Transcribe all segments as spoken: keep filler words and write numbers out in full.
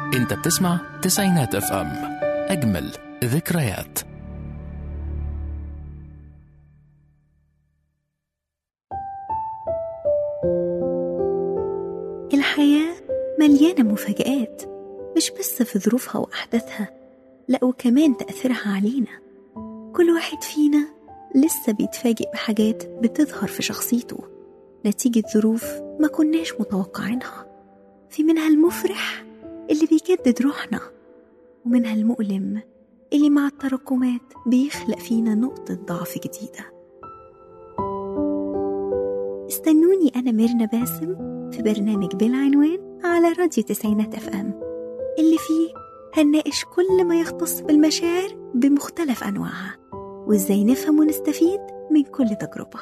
انت بتسمع تسعينات اف ام، اجمل ذكريات. الحياة مليانة مفاجآت، مش بس في ظروفها وأحداثها، لأ وكمان تأثيرها علينا. كل واحد فينا لسه بيتفاجئ بحاجات بتظهر في شخصيته نتيجة ظروف ما كناش متوقعينها. في منها المفرح اللي بيجدد روحنا، ومنها المؤلم اللي مع التراكمات بيخلق فينا نقطة ضعف جديدة. استنوني أنا ميرنا باسم في برنامج بالعنوان على راديو تسعينات اف ام، اللي فيه هنناقش كل ما يختص بالمشاعر بمختلف أنواعها، وإزاي نفهم ونستفيد من كل تجربة.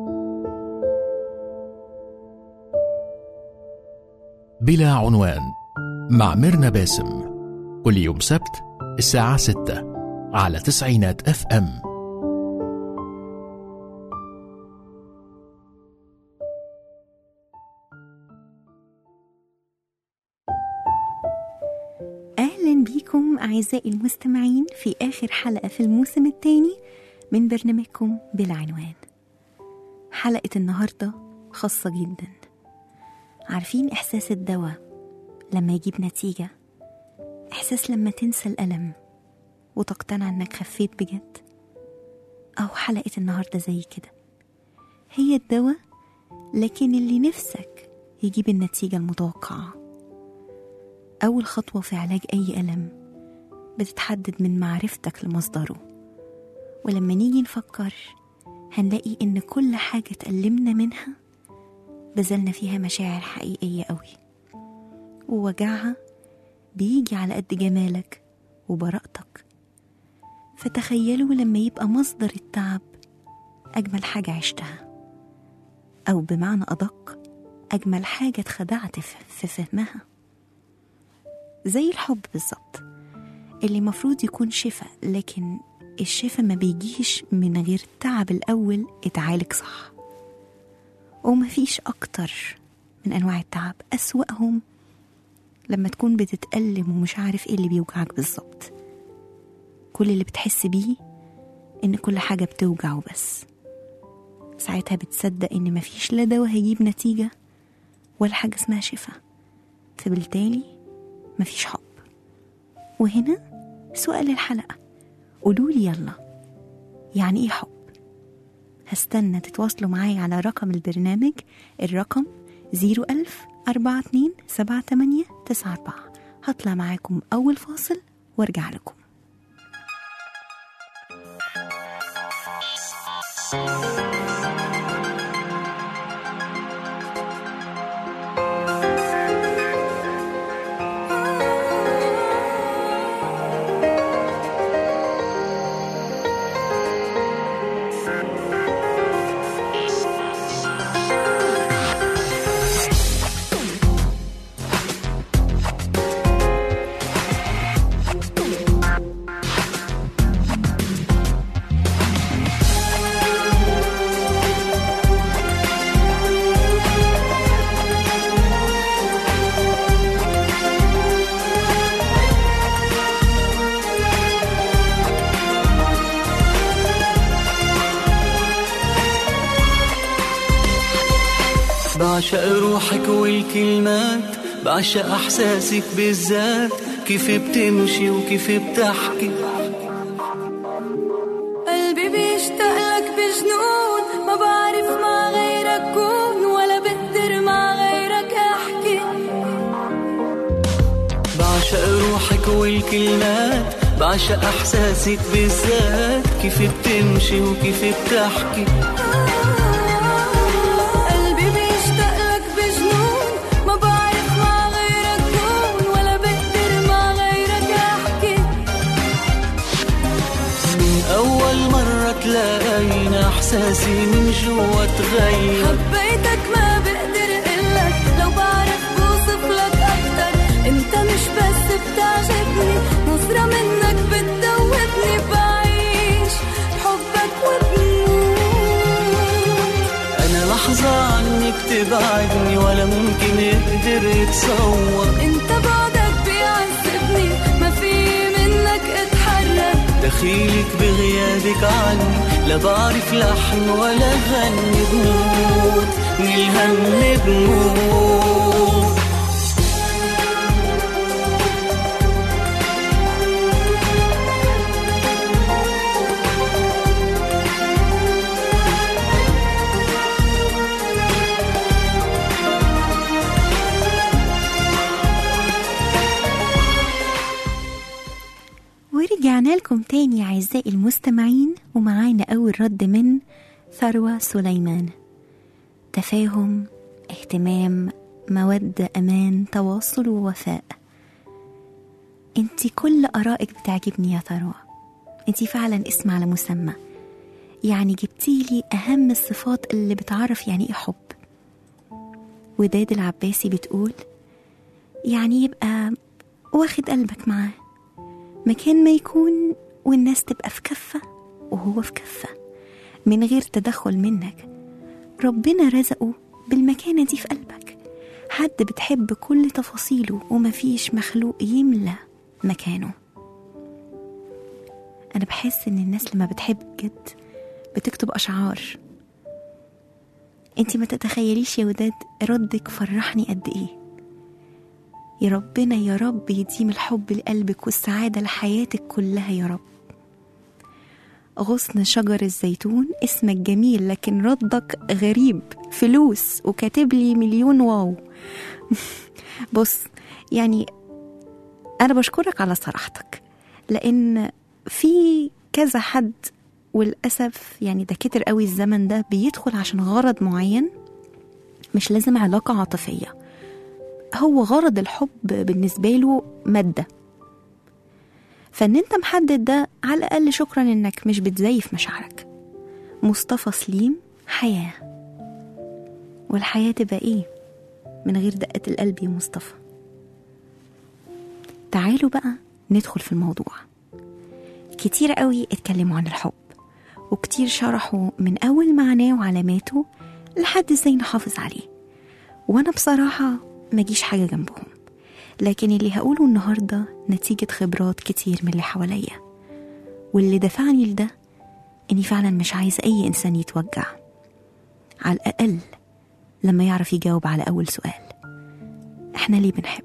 بلا عنوان مع ميرنا باسم، كل يوم سبت الساعة ستة على تسعينات اف ام. أهلا بيكم أعزائي المستمعين في آخر حلقة في الموسم الثاني من برنامجكم بالعنوان. حلقة النهاردة خاصة جدا. عارفين إحساس الدواء لما يجيب نتيجة؟ إحساس لما تنسى الألم وتقتنع أنك خفيت بجد؟ أو حلقة النهاردة زي كده، هي الدواء لكن اللي نفسك يجيب النتيجة المتوقعة. أول خطوة في علاج أي ألم بتتحدد من معرفتك لمصدره، ولما نيجي نفكر هنلاقي إن كل حاجة تألمنا منها بذلنا فيها مشاعر حقيقية قوي، ووجعها بيجي على قد جمالك وبراءتك. فتخيلوا لما يبقى مصدر التعب أجمل حاجة عشتها، أو بمعنى أدق أجمل حاجة اتخدعت في فهمها. زي الحب بالظبط، اللي مفروض يكون شفاء، لكن الشفاء ما بيجيش من غير تعب الأول اتعالج صح. ومفيش أكتر من أنواع التعب، أسوأهم لما تكون بتتألم ومش عارف إيه اللي بيوجعك بالظبط. كل اللي بتحس بيه إن كل حاجة بتوجع وبس. ساعتها بتصدق إن مفيش لا دواء هيجيب نتيجة ولا حاجة اسمها شفاء، فبالتالي مفيش حب. وهنا سؤال الحلقة، قولولي يلا، يعني إيه حب؟ هستنى تتواصلوا معايا على رقم البرنامج، الرقم زيرو ألف أربعة اتنين سبعة تمانية تسعة أربعة. هطلع معاكم أول فاصل وارجع لكم. بعشق روحك والكلمات، بعشق احساسك بالذات، كيف بتمشي وكيف بتحكي. قلبي بيشتاق لك بجنون، ما بعرف مع غيرك كون، ولا بقدر مع غيرك احكي. بعشق روحك والكلمات، بعشق احساسك بالذات، كيف بتمشي وكيف بتحكي. تلاقينا احساسي من جوا تغير. حبيتك ما بقدر اقلك، لو بعرف بوصف لك اكتر. انت مش بس بتعجبني، نظرة منك بتدوبني. بعيش حبك وبموت. انا لحظة عنك تبعدني، ولا ممكن اقدر اتصور. انت بعدك بيعز دخيلك بغيابك عني، لا بعرف لحن ولا غني، بموت من الهم بموت. ورجعنا لكم تاني أعزائي المستمعين، ومعانا أول رد من ثروة سليمان. تفاهم، اهتمام، مودة، أمان، تواصل ووفاء. انتي كل آرائك بتعجبني يا ثروة، انتي فعلا اسم على مسمى، يعني جبتيلي أهم الصفات اللي بتعرف يعني ايه حب. وداد العباسي بتقول يعني يبقى واخد قلبك معاه مكان ما يكون، والناس تبقى في كفة وهو في كفة من غير تدخل منك. ربنا رزقه بالمكانة دي في قلبك، حد بتحب كل تفاصيله ومفيش مخلوق يملى مكانه. أنا بحس إن الناس لما بتحب جد بتكتب أشعار. انتي ما تتخيليش يا وداد ردك فرحني قد ايه. يا ربنا يا رب يديم الحب لقلبك والسعادة لحياتك كلها يا رب. غصن شجر الزيتون، اسمك جميل لكن ردك غريب، فلوس وكاتب لي مليون واو. بص يعني أنا بشكرك على صراحتك، لأن في كذا حد وللأسف يعني ده كتر قوي الزمن ده بيدخل عشان غرض معين، مش لازم علاقة عاطفية، هو غرض الحب بالنسبة له مادة. فان انت محدد ده، على الأقل شكرا انك مش بتزيف مشاعرك. مصطفى سليم، حياة، والحياة تبقى ايه من غير دقة القلب يا مصطفى؟ تعالوا بقى ندخل في الموضوع. كتير قوي اتكلموا عن الحب، وكتير شرحوا من أول معناه وعلاماته لحد ازاي نحافظ عليه، وانا بصراحة ما جيش حاجة جنبهم. لكن اللي هقوله النهاردة نتيجة خبرات كتير من اللي حواليا، واللي دفعني لده اني فعلا مش عايزة اي انسان يتوجع، على الأقل لما يعرف يجاوب على أول سؤال: احنا ليه بنحب؟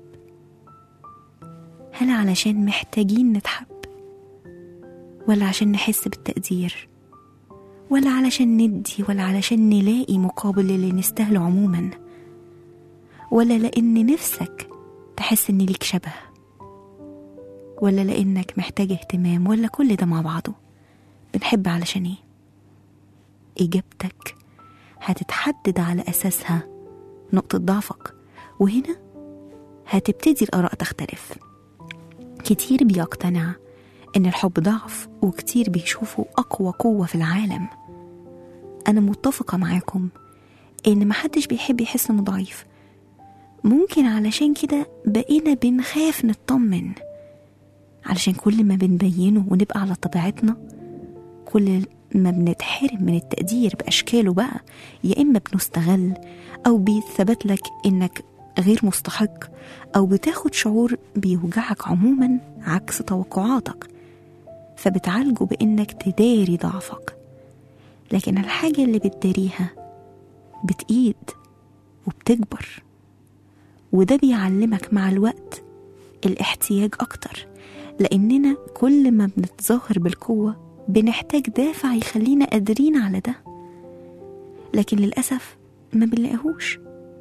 هل علشان محتاجين نتحب، ولا عشان نحس بالتقدير، ولا علشان ندي، ولا علشان نلاقي مقابل اللي نستاهله عموما، ولا لأن نفسك تحس ان ليك شبه، ولا لأنك محتاج اهتمام، ولا كل ده مع بعضه؟ بنحب علشان ايه؟ إجابتك هتتحدد على أساسها نقطة ضعفك، وهنا هتبتدي الآراء تختلف. كتير بيقتنع إن الحب ضعف، وكتير بيشوفوا أقوى قوة في العالم. أنا متفقة معاكم إن محدش بيحب يحس إنه ضعيف، ممكن علشان كده بقينا بنخاف نطمن، علشان كل ما بنبينه ونبقى على طبيعتنا كل ما بنتحرم من التقدير بأشكاله بقى، يا إما بنستغل، أو بيثبت لك إنك غير مستحق، أو بتاخد شعور بيوجعك عموما عكس توقعاتك، فبتعالجه بإنك تداري ضعفك. لكن الحاجة اللي بتداريها بتقيد وبتكبر، وده بيعلمك مع الوقت الاحتياج أكتر، لأننا كل ما بنتظاهر بالقوة بنحتاج دافع يخلينا قادرين على ده، لكن للأسف ما بنلاقيهوش،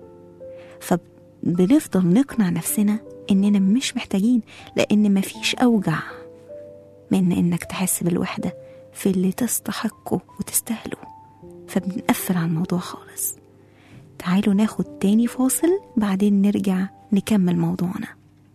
فبنفضل نقنع نفسنا إننا مش محتاجين، لأن مفيش أوجع من إنك تحس بالوحدة في اللي تستحقه وتستاهله، فبنقفل عن الموضوع خالص. تعالوا ناخد تاني فاصل، بعدين نرجع نكمل موضوعنا.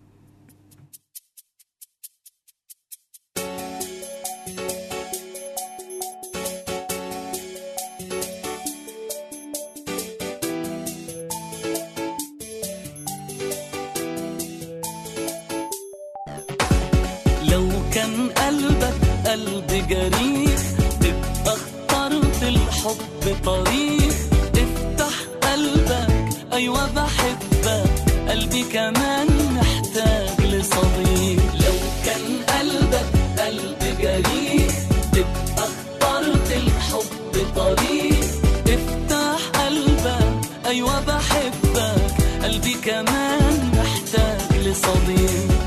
لو كان قلبك قلب جريح، تبقى اخترت الحب طريق. افتح قلبك، ايوه بحبك، قلبي كمان محتاج لصديق. لو كان قلبك قلب جريح، أيوة بحبك، قلبي كمان محتاج لصديق.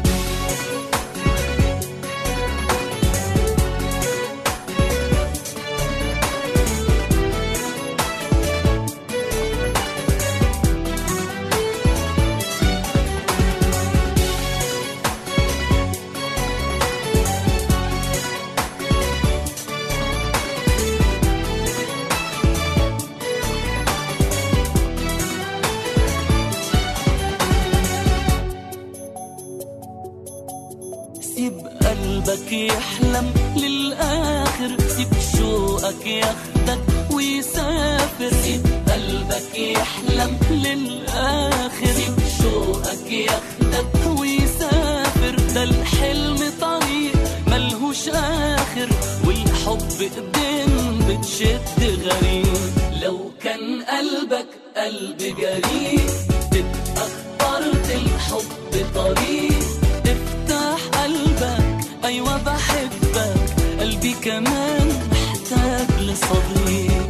قلبك يحلم للآخر، سيب شوقك ياخدك ويسافر. سيب قلبك يحلم للآخر، سيب شوقك ياخدك ويسافر. ده الحلم طريق ملهوش آخر، والحب ايدين بتشد غريب. لو كان قلبك قلب جريء تبقى اخترت الحب طريق. افتح قلبك، أيوة بحبك، قلبي كمان محتاج لصديق.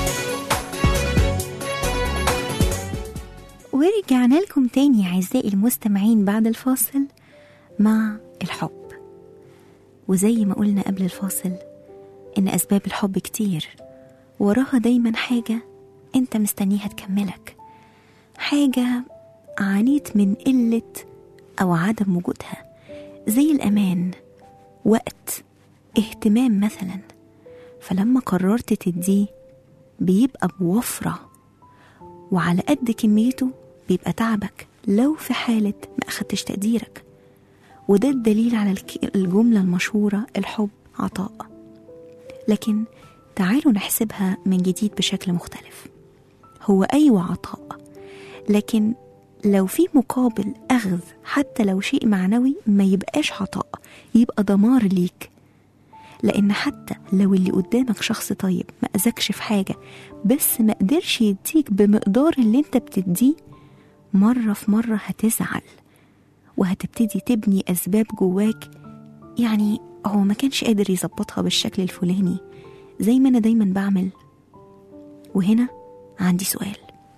ورجعنا لكم تاني أعزائي المستمعين بعد الفاصل مع الحب. وزي ما قلنا قبل الفاصل إن أسباب الحب كتير، وراها دايما حاجة أنت مستنيها تكملك، حاجة عانيت من قلة أو عدم وجودها، زي الأمان، وقت، اهتمام مثلا. فلما قررت تديه بيبقى بوفرة، وعلى قد كميته بيبقى تعبك لو في حالة ما أخدتش تقديرك. وده الدليل على الجملة المشهورة الحب عطاء. لكن تعالوا نحسبها من جديد بشكل مختلف. هو أيوة عطاء، لكن لو في مقابل أخذ حتى لو شيء معنوي ما يبقاش عطاء، يبقى دمار ليك. لأن حتى لو اللي قدامك شخص طيب ما أذكش في حاجة، بس ما قدرش يديك بمقدار اللي انت بتديه، مرة في مرة هتزعل وهتبتدي تبني أسباب جواك. يعني هو ما كانش قادر يظبطها بالشكل الفلاني زي ما أنا دايما بعمل. وهنا عندي سؤال،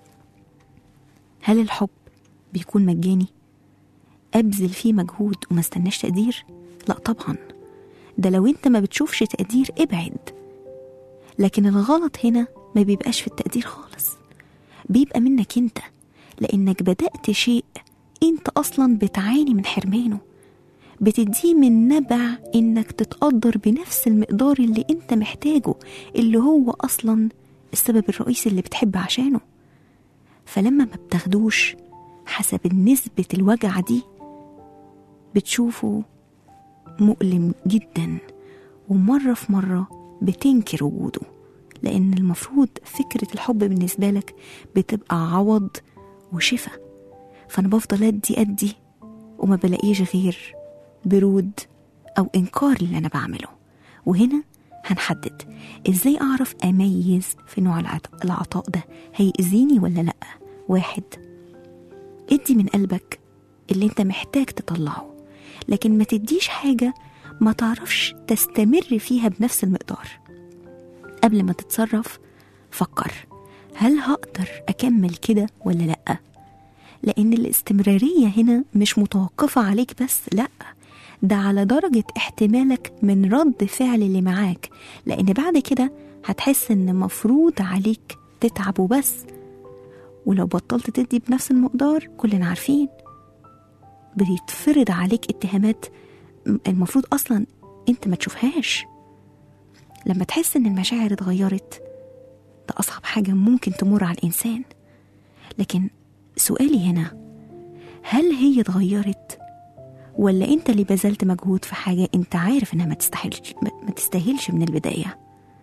هل الحب بيكون مجاني؟ أبذل فيه مجهود وما استناش تقدير؟ لا طبعا، ده لو انت ما بتشوفش تقدير ابعد. لكن الغلط هنا ما بيبقاش في التقدير خالص، بيبقى منك انت، لانك بدأت شيء انت اصلا بتعاني من حرمانه، بتديه من نبع انك تتقدر بنفس المقدار اللي انت محتاجه، اللي هو اصلا السبب الرئيسي اللي بتحب عشانه. فلما ما بتاخدوش حسب النسبة الوجع دي بتشوفه مؤلم جدا، ومرة في مرة بتنكر وجوده. لأن المفروض فكرة الحب بالنسبة لك بتبقى عوض وشفا. فأنا بفضل أدي أدي وما بلاقيش غير برود أو إنكار اللي أنا بعمله. وهنا هنحدد إزاي أعرف أميز في نوع العطاء ده هيأذيني ولا لأ. واحد، ادي من قلبك اللي انت محتاج تطلعه، لكن ما تديش حاجة ما تعرفش تستمر فيها بنفس المقدار. قبل ما تتصرف فكر، هل هقدر أكمل كده ولا لأ؟ لأن الاستمرارية هنا مش متوقفة عليك بس، لأ، ده على درجة احتمالك من رد فعل اللي معاك. لأن بعد كده هتحس إن مفروض عليك تتعب وبس. ولو بطلت تدي بنفس المقدار كلنا عارفين بيتفرض عليك اتهامات المفروض أصلا انت ما تشوفهاش. لما تحس ان المشاعر اتغيرت ده أصعب حاجة ممكن تمر على الإنسان. لكن سؤالي هنا، هل هي اتغيرت ولا انت اللي بذلت مجهود في حاجة انت عارف انها ما تستاهلش ما تستاهلش من البداية؟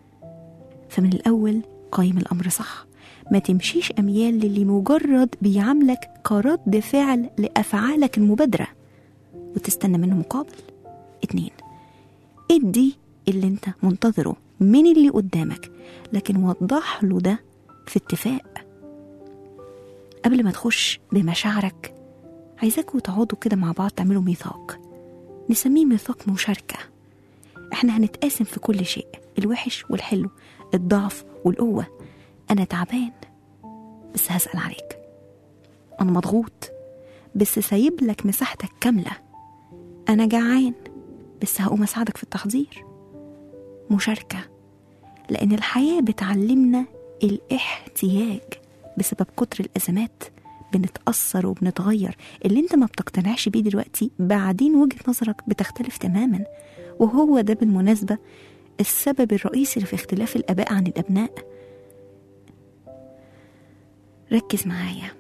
فمن الأول قايم الأمر صح، ما تمشيش أميال للي مجرد بيعاملك كرد فعل لأفعالك المبادرة وتستنى منه مقابل. اتنين، ادي اللي انت منتظره من اللي قدامك، لكن وضح له ده في اتفاق. قبل ما تخش بمشاعرك عايزاكوا تقعدوا كده مع بعض تعملوا ميثاق، نسميه ميثاق مشاركة. احنا هنتقاسم في كل شيء، الوحش والحلو، الضعف والقوة. انا تعبان، بس هسأل عليك. أنا مضغوط بس سايب لك مساحتك كاملة. أنا جعان بس هقوم أساعدك في التحضير. مشاركة، لأن الحياة بتعلمنا الاحتياج. بسبب كتر الأزمات بنتأثر وبنتغير. اللي انت ما بتقتنعش بيه دلوقتي بعدين وجهة نظرك بتختلف تماما. وهو ده بالمناسبة السبب الرئيسي في اختلاف الآباء عن الأبناء. ركز معايا،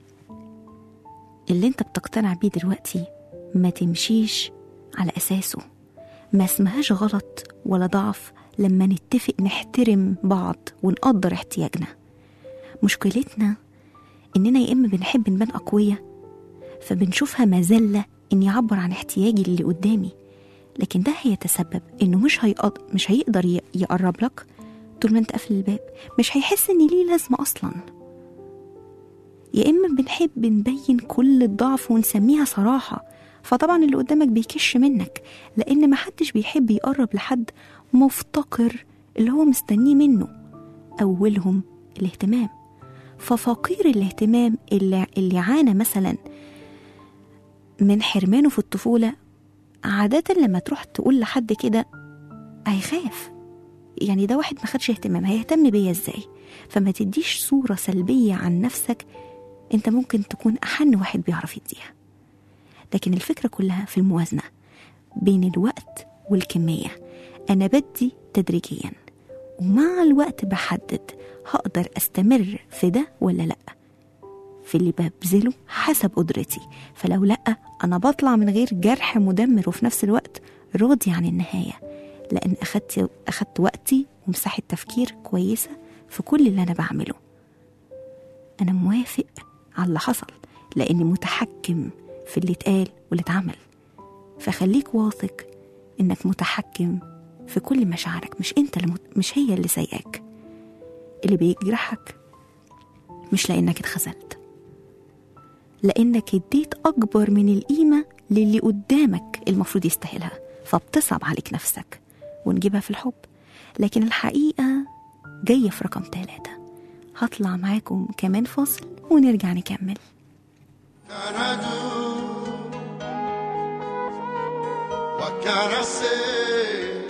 اللي انت بتقتنع بيه دلوقتي ما تمشيش على أساسه. ما اسمهاش غلط ولا ضعف لما نتفق نحترم بعض ونقدر احتياجنا. مشكلتنا إننا يا إما بنحب نبان أقوية فبنشوفها مذلة إن يعبر عن احتياجي اللي قدامي، لكن ده هيتسبب إنه مش هيقدر مش هيقدر يقرب لك طول ما أنت قافل الباب. مش هيحس إن ليه لازمة أصلا. يا إما بنحب نبين كل الضعف ونسميها صراحة، فطبعا اللي قدامك بيكش منك، لأن محدش بيحب يقرب لحد مفتقر اللي هو مستنيه منه. أولهم الاهتمام. ففقير الاهتمام اللي, اللي عانى مثلا من حرمانه في الطفولة، عادة لما تروح تقول لحد كده هيخاف. يعني ده واحد ما خدش اهتمام، هيهتم بيا ازاي؟ فما تديش صورة سلبية عن نفسك. انت ممكن تكون أحن واحد بيعرف يديها. لكن الفكرة كلها في الموازنة بين الوقت والكمية. أنا بدي تدريجيا، ومع الوقت بحدد هقدر أستمر في ده ولا لأ، في اللي ببذله حسب قدرتي. فلو لأ أنا بطلع من غير جرح مدمر، وفي نفس الوقت راضي عن النهاية، لأن أخدت, أخدت وقتي ومساحة تفكير كويسة في كل اللي أنا بعمله. أنا موافق على اللي حصل لأني متحكم في اللي اتقال واللي اتعمل. فخليك واثق إنك متحكم في كل مشاعرك، مش انت اللي مش هي اللي سايقاك. اللي بيجرحك مش لانك اتخذلت، لانك اديت اكبر من القيمه للي قدامك المفروض يستاهلها، فبتصعب عليك نفسك. ونجيبها في الحب. لكن الحقيقه جايه في رقم ثلاثة. هطلع معاكم كمان فاصل ونرجع نكمل. What can I say?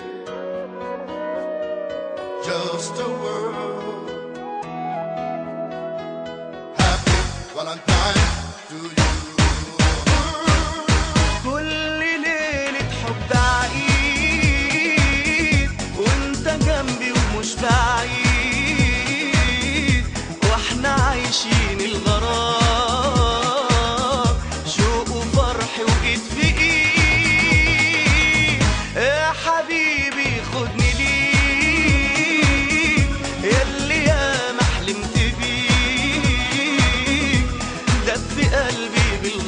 Just a word. Happy Valentine to you. كل ليلة حب عيد وانت جنبي ومش بعيد، واحنا عايشين الغرام شوق وفرح وإيد في إيد. يا حبيبي خدني ليك ياللي ياما حلمت بيك، دب قلبي بالغرام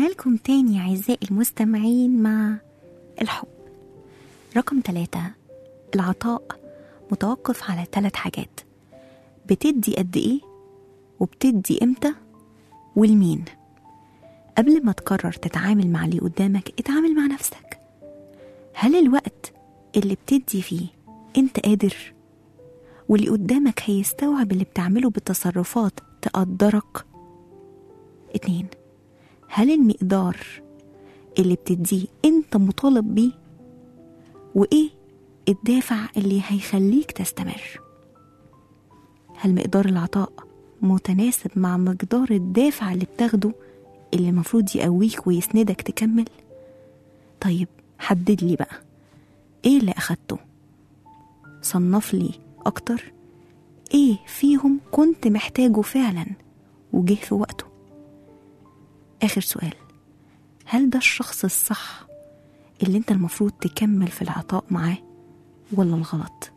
ورجعنا لكم تاني أعزائي المستمعين مع الحب. رقم ثلاثة، العطاء متوقف على ثلاث حاجات: بتدي قد إيه، وبتدي إمتى، والمين. قبل ما تقرر تتعامل مع اللي قدامك اتعامل مع نفسك. هل الوقت اللي بتدي فيه انت قادر، واللي قدامك هيستوعب اللي بتعمله بالتصرفات تقدرك؟ اتنين، هل المقدار اللي بتديه انت مطالب بيه، وايه الدافع اللي هيخليك تستمر؟ هل مقدار العطاء متناسب مع مقدار الدافع اللي بتاخده اللي المفروض يقويك ويسندك تكمل؟ طيب حدد لي بقى ايه اللي اخدته، صنف لي اكتر ايه فيهم كنت محتاجه فعلا وجه في وقته. اخر سؤال، هل ده الشخص الصح اللي انت المفروض تكمل في العطاء معاه ولا الغلط؟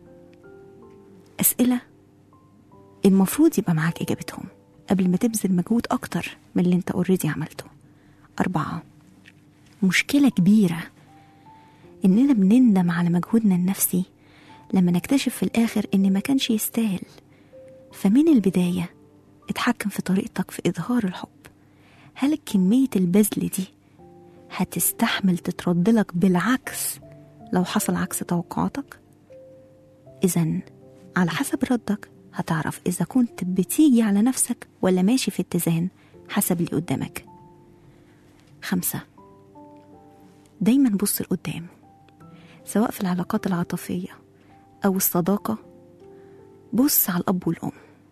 اسئلة المفروض يبقى معاك اجابتهم قبل ما تبذل مجهود اكتر من اللي انت اوريدي عملته. اربعة، مشكلة كبيرة اننا بنندم على مجهودنا النفسي لما نكتشف في الاخر ان ما كانش يستاهل. فمن البداية اتحكم في طريقتك في اظهار الحب. هل كمية البذل دي هتستحمل تتردلك بالعكس لو حصل عكس توقعاتك؟ إذن على حسب ردك هتعرف إذا كنت بتيجي على نفسك ولا ماشي في اتزان حسب اللي قدامك. خمسة، دايما بص لقدام، سواء في العلاقات العاطفية أو الصداقة. بص على الأب والأم.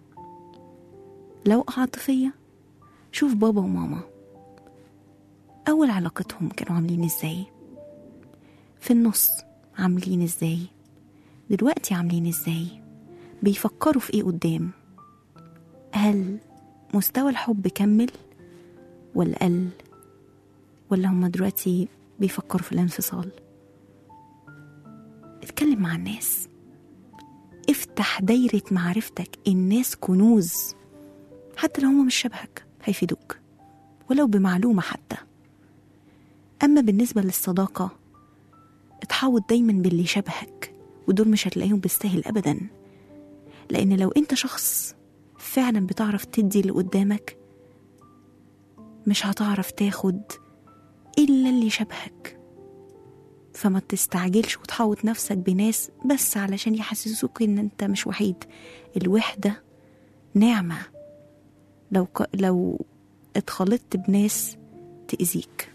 لو عاطفية شوف بابا وماما أول علاقتهم كانوا عاملين إزاي، في النص عاملين إزاي، دلوقتي عاملين إزاي، بيفكروا في إيه قدام، هل مستوى الحب كمل ولا قل، ولا هم دلوقتي بيفكروا في الانفصال. اتكلم مع الناس، افتح دايرة معرفتك. الناس كنوز، حتى لو هم مش شبهك هيفيدوك ولو بمعلومة حتى. أما بالنسبة للصداقة اتحوط دايما باللي شبهك، ودول مش هتلاقيهم بالسهل أبدا، لأن لو انت شخص فعلا بتعرف تدي اللي قدامك مش هتعرف تاخد إلا اللي شبهك. فما تستعجلش وتحوط نفسك بناس بس علشان يحسسوك ان انت مش وحيد. الوحدة نعمة لو ك... لو اتخلطت بناس تأذيك.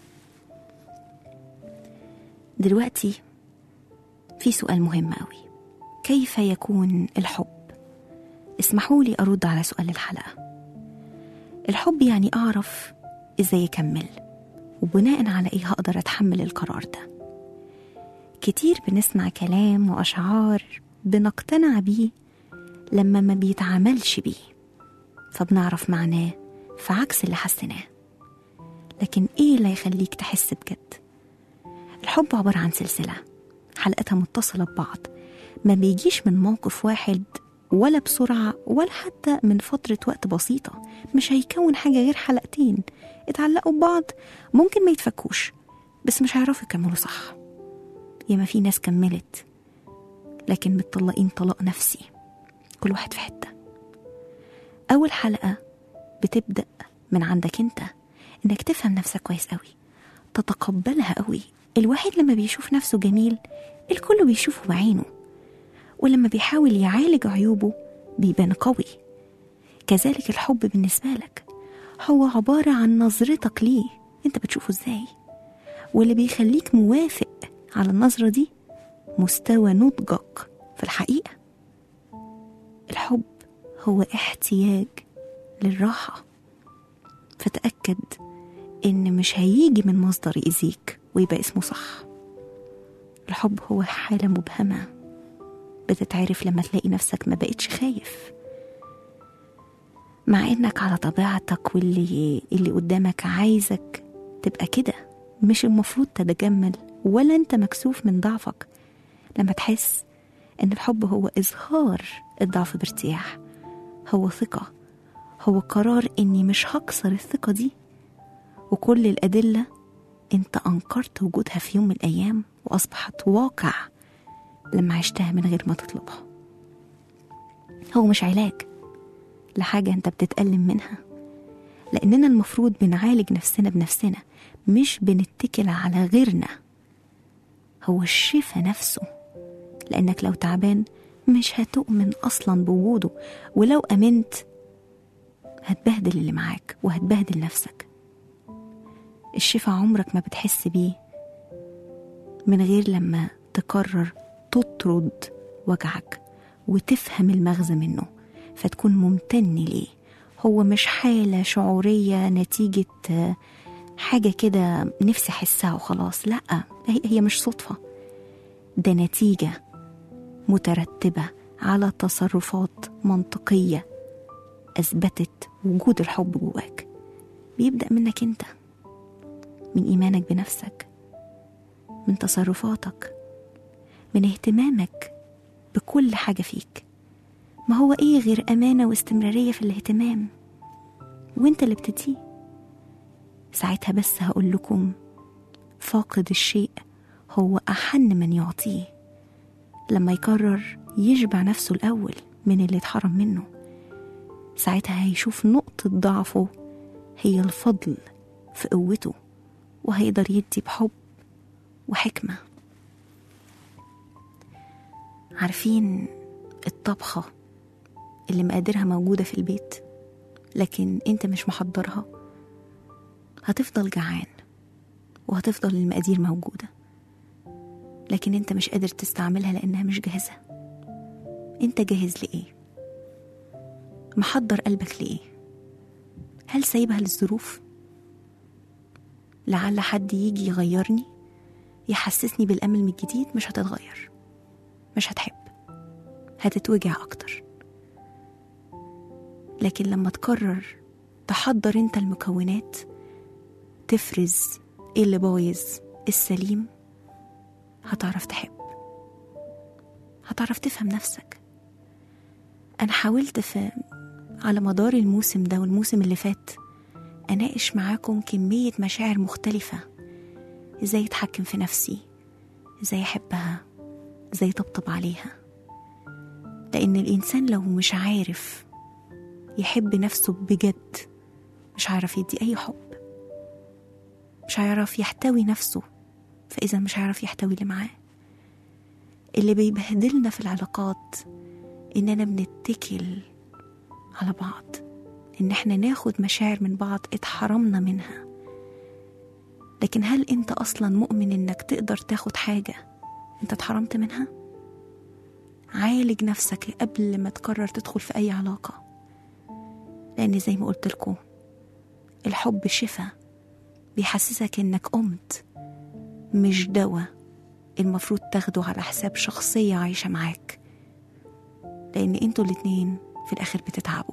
دلوقتي في سؤال مهم قوي، كيف يكون الحب؟ اسمحوا لي أرد على سؤال الحلقة. الحب يعني أعرف إزاي يكمل، وبناء على إيه هقدر أتحمل القرار ده. كتير بنسمع كلام وأشعار بنقتنع بيه لما ما بيتعاملش بيه فبنعرف معناه في عكس اللي حسناه. لكن إيه اللي يخليك تحس بجد؟ الحب عبارة عن سلسلة حلقتها متصلة ببعض، ما بيجيش من موقف واحد ولا بسرعة ولا حتى من فترة وقت بسيطة. مش هيكون حاجة غير حلقتين اتعلقوا ببعض، ممكن ما يتفكوش بس مش هيعرفوا يكملوا صح. ياما في ناس كملت لكن متطلقين طلاق نفسي، كل واحد في حتة. أول حلقة بتبدأ من عندك انت، انك تفهم نفسك كويس قوي، تتقبلها قوي. الواحد لما بيشوف نفسه جميل الكل بيشوفه بعينه، ولما بيحاول يعالج عيوبه بيبان قوي. كذلك الحب بالنسبة لك هو عبارة عن نظرتك ليه، انت بتشوفه ازاي، واللي بيخليك موافق على النظرة دي مستوى نضجك في الحقيقة. الحب هو احتياج للراحة، فتأكد ان مش هيجي من مصدر يأذيك ويبقى اسمه صح. الحب هو حالة مبهمة بتتعرف لما تلاقي نفسك ما بقتش خايف، مع انك على طبيعتك واللي اللي قدامك عايزك تبقى كده. مش المفروض تتجمل ولا انت مكسوف من ضعفك. لما تحس ان الحب هو اظهار الضعف بارتياح، هو ثقة، هو قرار اني مش هكسر الثقة دي وكل الأدلة انت أنكرت وجودها في يوم من الأيام وأصبحت واقع لما عشتها من غير ما تطلبها. هو مش علاج لحاجة انت بتتألم منها، لأننا المفروض بنعالج نفسنا بنفسنا، مش بنتكل على غيرنا. هو الشفاء نفسه، لأنك لو تعبان مش هتؤمن أصلا بوجوده، ولو أمنت هتبهدل اللي معاك وهتبهدل نفسك. الشفاء عمرك ما بتحس بيه من غير لما تقرر تطرد وجعك وتفهم المغزى منه، فتكون ممتن ليه. هو مش حالة شعورية نتيجة حاجة كده نفسي أحسها وخلاص، لأ، هي مش صدفة، ده نتيجة مترتبة على تصرفات منطقية أثبتت وجود الحب جواك. بيبدأ منك أنت، من إيمانك بنفسك، من تصرفاتك، من اهتمامك بكل حاجة فيك. ما هو إيه غير أمانة واستمرارية في الاهتمام، وانت اللي بتديه. ساعتها بس هقول لكم فاقد الشيء هو أحن من يعطيه، لما يقرر يشبع نفسه الأول من اللي اتحرم منه. ساعتها هيشوف نقطة ضعفه هي الفضل في قوته، وهيقدر يدي بحب وحكمة. عارفين الطبخة اللي مقادرها موجودة في البيت لكن انت مش محضرها؟ هتفضل جعان وهتفضل المقادير موجودة، لكن انت مش قادر تستعملها لأنها مش جاهزة. انت جاهز لإيه؟ محضر قلبك لإيه؟ هل سايبها للظروف؟ لعل حد يجي يغيرني، يحسسني بالأمل من جديد؟ مش هتتغير، مش هتحب، هتتوجع أكتر. لكن لما تقرر تحضر انت المكونات، تفرز ايه اللي بايظ السليم، هتعرف تحب، هتعرف تفهم نفسك. أنا حاولت في على مدار الموسم ده والموسم اللي فات أناقش معاكم كمية مشاعر مختلفة، إزاي أتحكم في نفسي، إزاي أحبها، إزاي طبطب عليها. لأن الإنسان لو مش عارف يحب نفسه بجد مش عارف يدي أي حب، مش هيعرف يحتوي نفسه، فإذا مش هيعرف يحتوي اللي معاه. اللي بيبهدلنا في العلاقات إننا بنتكل على بعض، إن احنا ناخد مشاعر من بعض اتحرمنا منها. لكن هل انت أصلا مؤمن إنك تقدر تاخد حاجة انت اتحرمت منها؟ عالج نفسك قبل ما تقرر تدخل في أي علاقة، لأن زي ما قلت لكم الحب شفاء، بيحسسك إنك قمت، مش دواء المفروض تاخده على حساب شخصية عايشة معاك، لأن انتوا الاتنين في الآخر بتتعبوا.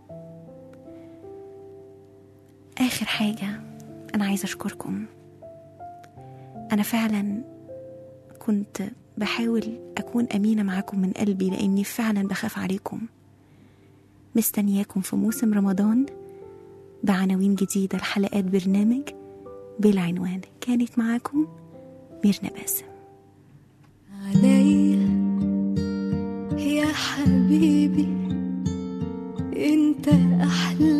آخر حاجة أنا عايزة أشكركم. أنا فعلا كنت بحاول أكون أمينة معاكم من قلبي، لأني فعلا بخاف عليكم. مستنياكم في موسم رمضان بعناوين جديدة لحلقات برنامج بلا عنوان. كانت معاكم ميرنا باسم. عليا يا حبيبي انت أحلى